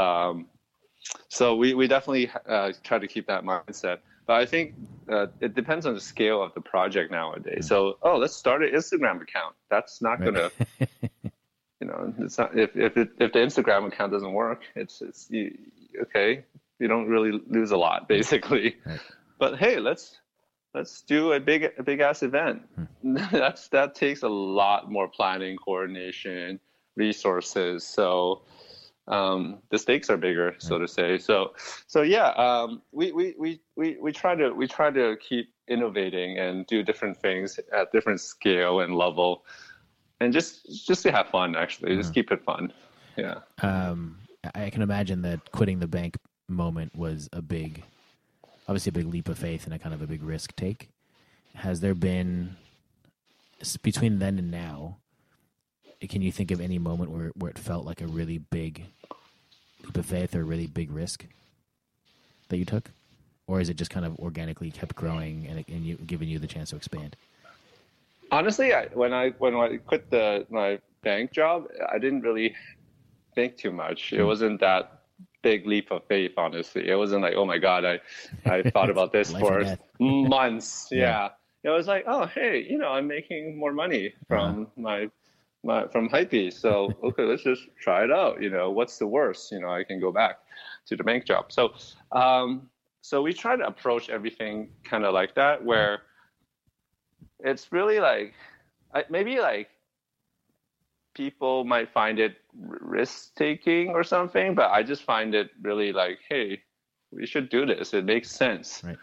So we definitely try to keep that mindset. But I think it depends on the scale of the project nowadays. So, let's start an Instagram account. That's not going to, it's not, if the Instagram account doesn't work, it's okay. You don't really lose a lot, basically. Right. But hey, let's do a big ass event. That takes a lot more planning, coordination, resources. So the stakes are bigger, so to say. So yeah, we try to keep innovating and do different things at different scale and level, and just to have fun. Actually, just keep it fun. Yeah. I can imagine that quitting the bank moment was obviously a big leap of faith and a kind of a big risk take. Has there been, between then and now, can you think of any moment where it felt like a really big leap of faith or a really big risk that you took? Or is it just kind of organically kept growing and giving you the chance to expand? Honestly, when I quit my bank job, I didn't really think too much. It wasn't that big leap of faith, honestly. It wasn't like, oh my God, I thought about this for months. Yeah. It was like, oh, hey, I'm making more money from from Hypebeast. So, okay, let's just try it out. What's the worst? I can go back to the bank job. So, so we try to approach everything kind of like that, where it's really like, maybe like people might find it risk-taking or something, but I just find it really like, hey, we should do this. It makes sense, right.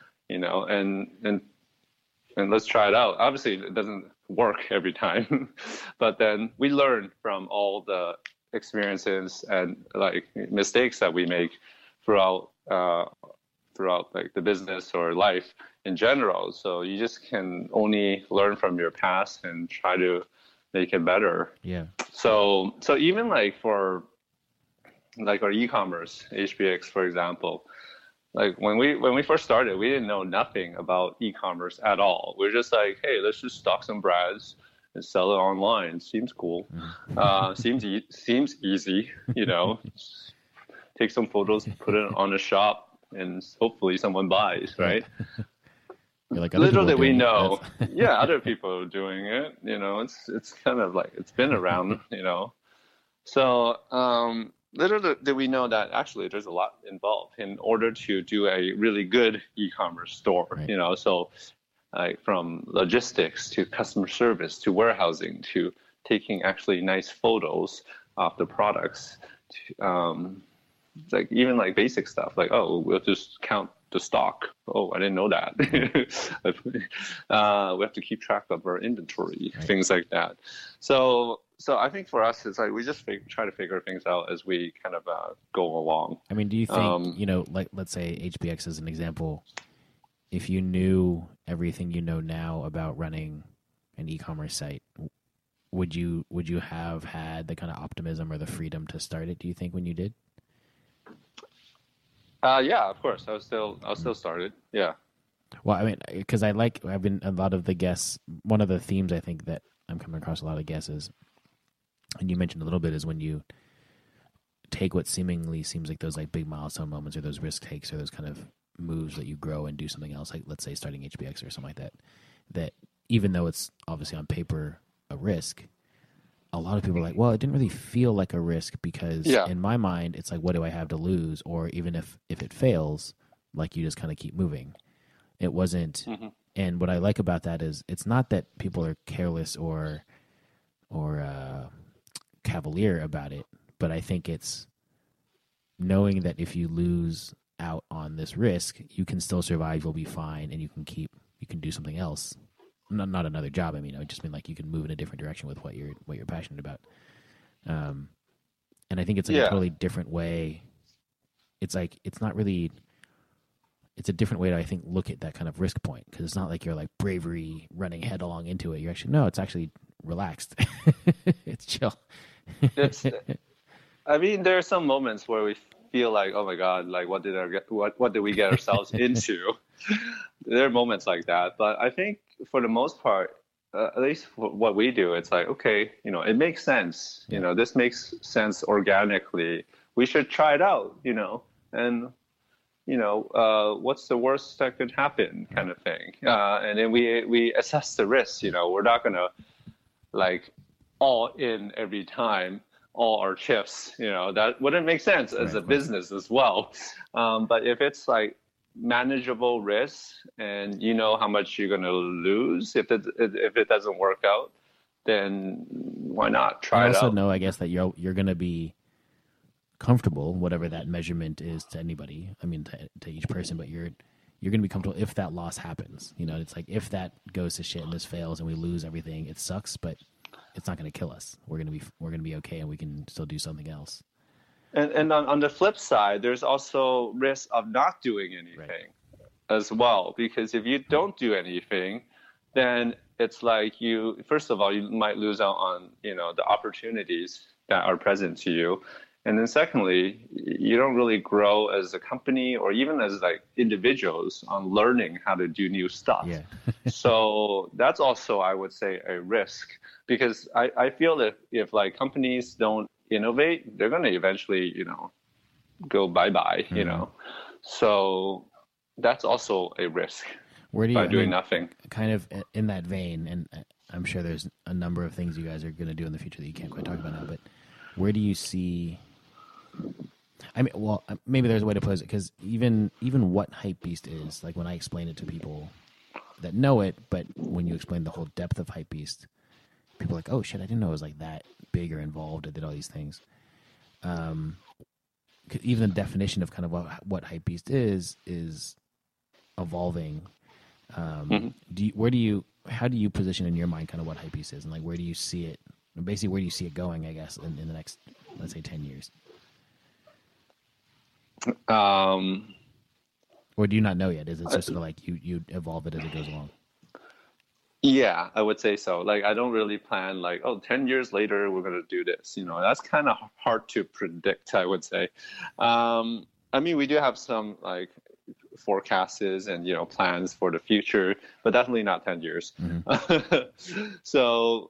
And let's try it out. Obviously, it doesn't work every time, but then we learn from all the experiences and like mistakes that we make throughout like the business or life in general. So you just can only learn from your past and try to make it better. Yeah. So even like for like our e-commerce, HBX, for example. Like when we first started, we didn't know nothing about e-commerce at all. We're just like, hey, let's just stock some brands and sell it online. Seems cool. Seems easy. Take some photos, put it on a shop, and hopefully someone buys, right? You're like, Little did we know, yeah, other people are doing it. It's kind of like it's been around. So little did we know that actually there's a lot involved in order to do a really good e-commerce store. Right. So like from logistics to customer service to warehousing to taking actually nice photos of the products. It's like even like basic stuff like, oh, we'll just count the stock. Oh, I didn't know that. We have to keep track of our inventory, Right. things like that. So I think for us, it's like we just try to figure things out as we kind of go along. I mean, do you think, like let's say HBX as an example, if you knew everything you know now about running an e-commerce site, would you have had the kind of optimism or the freedom to start it, do you think, when you did? Yeah, of course. I'll still start it. Yeah. Well, I mean, because I've been a lot of the guests. One of the themes I think that I'm coming across a lot of guests is, and you mentioned a little bit, is when you take what seemingly seems like those like big milestone moments or those risk takes or those kind of moves that you grow and do something else, like let's say starting HBX or something like that, that even though it's obviously on paper a risk, a lot of people are like, well, it didn't really feel like a risk because in my mind, it's like, what do I have to lose? Or even if it fails, like you just kind of keep moving. It wasn't. Mm-hmm. And what I like about that is it's not that people are careless or cavalier about it, but I think it's knowing that if you lose out on this risk, you can still survive, you'll be fine, and you can do something else. Not another job. I mean, I just mean like you can move in a different direction with what you're passionate about. And I think it's like a totally different way. It's like it's not really. It's a different way to, I think, look at that kind of risk point, because it's not like you're like bravery running headlong into it. You're actually it's actually relaxed. It's chill. I mean, there are some moments where we feel like, oh my God, like what did we get ourselves into? There are moments like that, but I think for the most part, at least for what we do, it's like, okay, it makes sense. This makes sense organically. We should try it out. And what's the worst that could happen, kind of thing. And then we assess the risk. We're not gonna like all in every time, all our chips. That wouldn't make sense as a business as well. But if it's like manageable risk and how much you're gonna lose if it doesn't work out, then why not try it out? I also know, I guess, that you're gonna be comfortable, whatever that measurement is to anybody. I mean, to each person, but you're going to be comfortable if that loss happens. It's like if that goes to shit and this fails and we lose everything, it sucks, but it's not going to kill us. We're going to be okay, and we can still do something else. And on the flip side, there's also risk of not doing anything as well, because if you don't do anything, then it's like first of all, you might lose out on the opportunities that are present to you. And then secondly, you don't really grow as a company or even as like individuals on learning how to do new stuff. Yeah. So that's also, I would say, a risk, because I feel that if like companies don't innovate, they're going to eventually, go bye-bye, So that's also a risk by doing nothing. Kind of in that vein, and I'm sure there's a number of things you guys are going to do in the future that you can't quite talk about now, but where do you see... I mean, well, maybe there's a way to pose it, because even what Hypebeast is, like when I explain it to people that know it, but when you explain the whole depth of Hypebeast, people are like, oh shit, I didn't know it was like that big or involved or did all these things. Even the definition of kind of what Hypebeast is evolving. How do you position in your mind kind of what Hypebeast is, and like where do you see it? Basically, where do you see it going, I guess, in the next, let's say, 10 years? Or do you not know yet? Is it just sort of like you evolve it as it goes along? Yeah, I would say so. Like, I don't really plan like, oh, 10 years later, we're going to do this. That's kind of hard to predict, I would say. I mean, we do have some like forecasts and, plans for the future, but definitely not 10 years. So,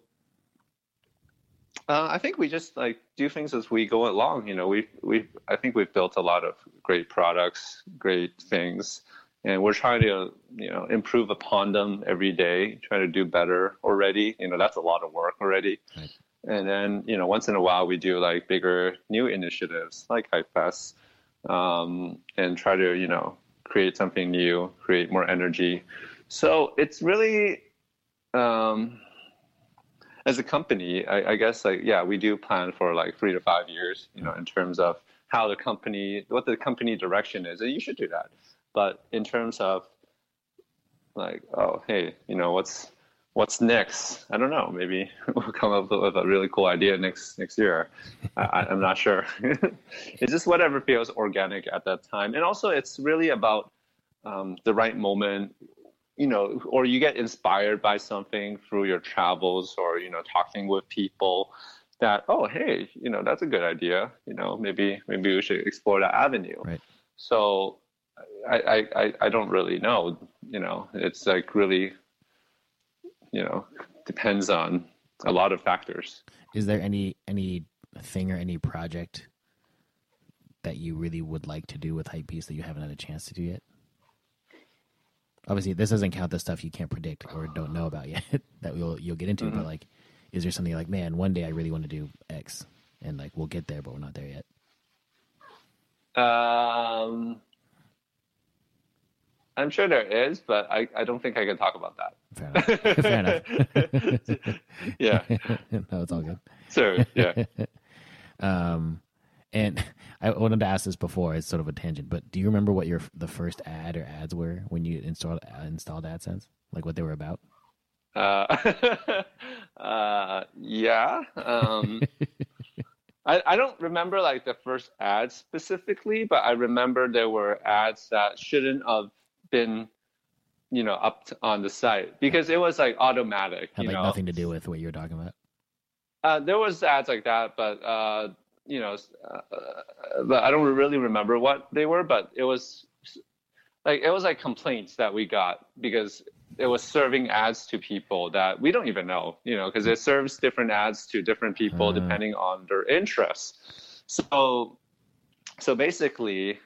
I think we just like do things as we go along. I think we've built a lot of great products, great things, and we're trying to, improve upon them every day, trying to do better already. That's a lot of work already. Right. And then, once in a while we do like bigger new initiatives like HypeFest, and try to, create something new, create more energy. So it's really, as a company, I guess like, yeah, we do plan for like 3 to 5 years, in terms of what the company direction is, and you should do that. But in terms of like, oh, hey, what's next? I don't know. Maybe we'll come up with a really cool idea next year. I'm not sure. It's just whatever feels organic at that time, and also it's really about the right moment. Or you get inspired by something through your travels or, talking with people that, oh, hey, that's a good idea. Maybe we should explore that avenue. Right. So I don't really know, it's like really, depends on a lot of factors. Is there any thing or any project that you really would like to do with Hypebeast that you haven't had a chance to do yet? Obviously, this doesn't count the stuff you can't predict or don't know about yet that you'll get into. But like, is there something like, man, one day I really want to do X, and like we'll get there, but we're not there yet? I'm sure there is, but I don't think I can talk about that. Fair enough. Yeah. No, it's all good. So yeah. And I wanted to ask this before. It's sort of a tangent, but do you remember what the first ad or ads were when you installed AdSense? Like what they were about? Yeah. I don't remember like the first ad specifically, but I remember there were ads that shouldn't have been, on the site because it was like automatic. Had like nothing to do with what you were talking about. There was ads like that, but but I don't really remember what they were. But it was like complaints that we got because it was serving ads to people that we don't even know, because it serves different ads to different people depending on their interests. So basically,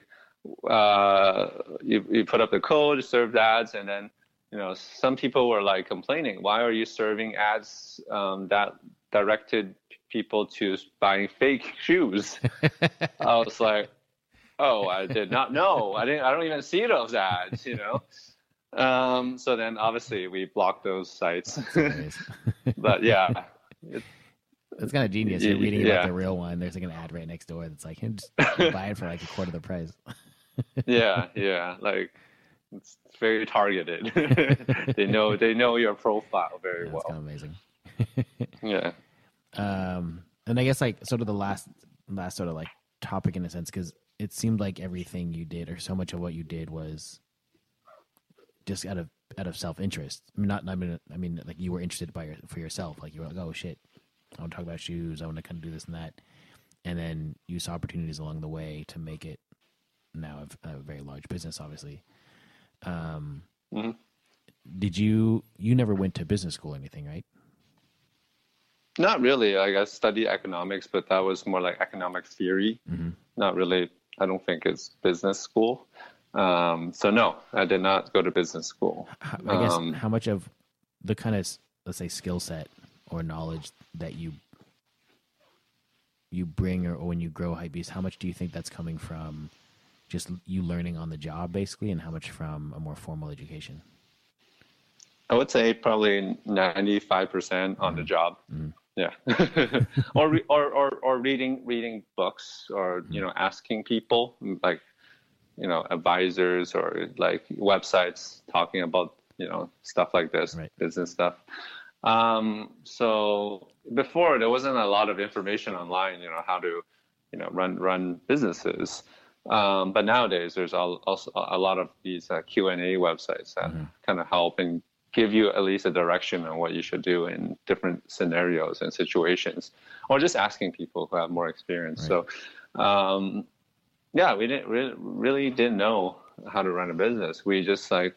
you put up the code, serve ads, and then some people were like complaining, why are you serving ads that directed people to buying fake shoes? I was like, oh, I did not know. I don't even see those ads, So then obviously we blocked those sites. But yeah. It's kind of genius. You're reading about the real one. There's like an ad right next door that's like, just buy it for like a quarter of the price. Yeah. Like it's very targeted. They know your profile very well. That's kind of amazing. Yeah. And I guess like sort of the last sort of like topic in a sense, because it seemed like everything you did or so much of what you did was just out of self-interest. I mean, like you were interested for yourself. Like you were like, oh shit, I want to talk about shoes. I want to kind of do this and that. And then you saw opportunities along the way to make it now a very large business, obviously. Did you never went to business school or anything, right? Not really. I studied economics, but that was more like economic theory. Not really. I don't think it's business school. So no, I did not go to business school. I guess how much of the kind of, let's say, skill set or knowledge that you bring or when you grow Hypebeast, how much do you think that's coming from just you learning on the job basically, and how much from a more formal education? I would say probably 95% on the job. Yeah. or reading books or, asking people like, advisors or like websites talking about, stuff like this, right. Business stuff. So before there wasn't a lot of information online, how to, run businesses. But nowadays there's also a lot of these Q&A websites that kind of help and give you at least a direction on what you should do in different scenarios and situations, or just asking people who have more experience. Right. So, yeah, we didn't really didn't know how to run a business. We just like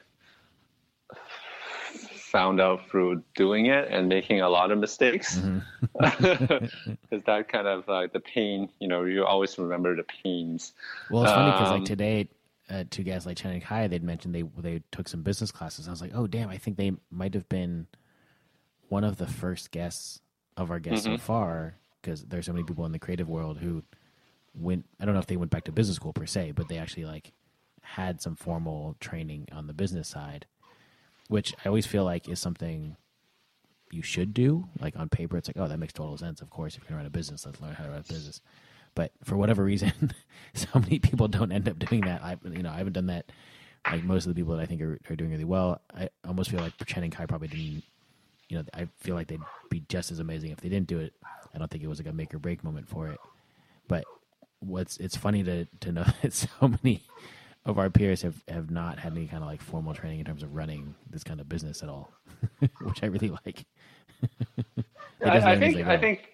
found out through doing it and making a lot of mistakes. Because that kind of like the pain, you always remember the pains. Well, it's funny because like today to Gaslight Shanghai, they'd mentioned they took some business classes. I was like, oh damn, I think they might have been one of the first guests of our guests so far, because there's so many people in the creative world who went. I don't know if they went back to business school per se, but they actually like had some formal training on the business side, which I always feel like is something you should do. Like on paper, it's like, oh, that makes total sense. Of course, if you're going to run a business, let's learn how to run a business. But for whatever reason, so many people don't end up doing that. I haven't done that. Like most of the people that I think are doing really well, I almost feel like Chen and Kai probably didn't. I feel like they'd be just as amazing if they didn't do it. I don't think it was like a make or break moment for it. But it's funny to know that so many of our peers have not had any kind of like formal training in terms of running this kind of business at all, which I really like. I think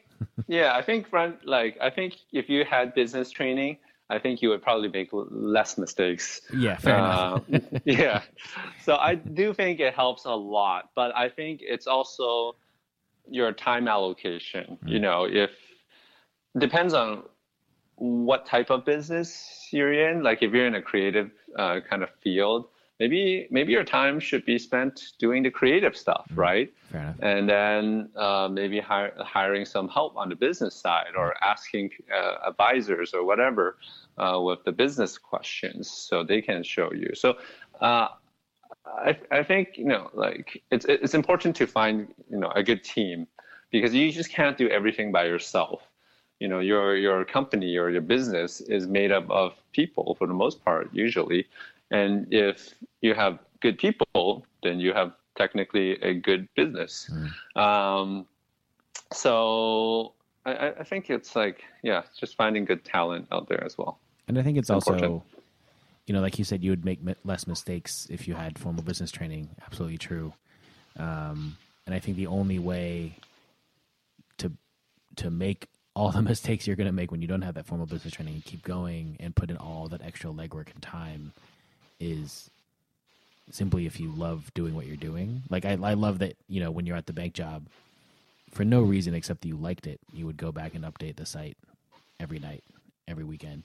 if you had business training, I think you would probably make less mistakes. Yeah, fair enough. Yeah. So I do think it helps a lot, but I think it's also your time allocation. If depends on what type of business you're in. Like if you're in a creative kind of field, maybe your time should be spent doing the creative stuff, right? Fair enough. And then maybe hiring some help on the business side, or asking advisors or whatever with the business questions, so they can show you. So I think like it's important to find a good team, because you just can't do everything by yourself. Your company or your business is made up of people for the most part, usually. And if you have good people, then you have technically a good business. So I think it's like, just finding good talent out there as well. And I think it's also, like you said, you would make less mistakes if you had formal business training. Absolutely true. And I think the only way to make all the mistakes you're going to make when you don't have that formal business training and keep going and put in all that extra legwork and time is simply if you love doing what you're doing. Like I love that, when you're at the bank job, for no reason except that you liked it, you would go back and update the site every night, every weekend.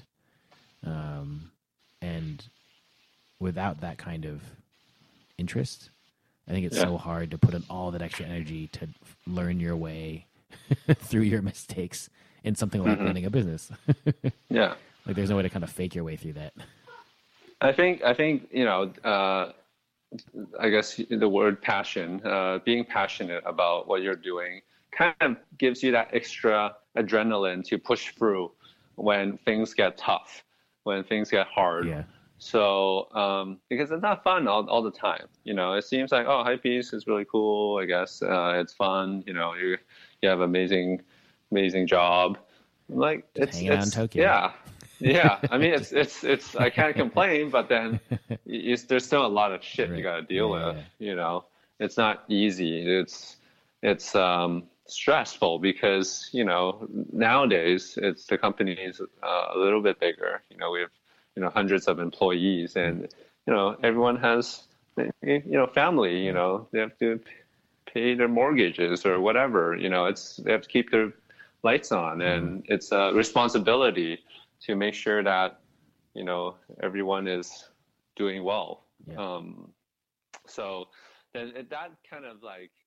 And without that kind of interest, I think it's so hard to put in all that extra energy to learn your way through your mistakes in something like running a business. Yeah. Like there's no way to kind of fake your way through that. I think I guess the word passion, being passionate about what you're doing kind of gives you that extra adrenaline to push through when things get tough, when things get hard. Yeah. So, because it's not fun all the time, it seems like, oh, Hypebeast is really cool. I guess, it's fun. You have amazing job. Like it's Tokyo. Yeah. I mean, it's, I can't complain, but then there's still a lot of shit you got to deal with, it's not easy. It's stressful because, nowadays the company is a little bit bigger. We have, hundreds of employees, and, everyone has, family, they have to pay their mortgages or whatever, they have to keep their lights on, and it's a responsibility to make sure that, everyone is doing well. Yeah. So then that kind of like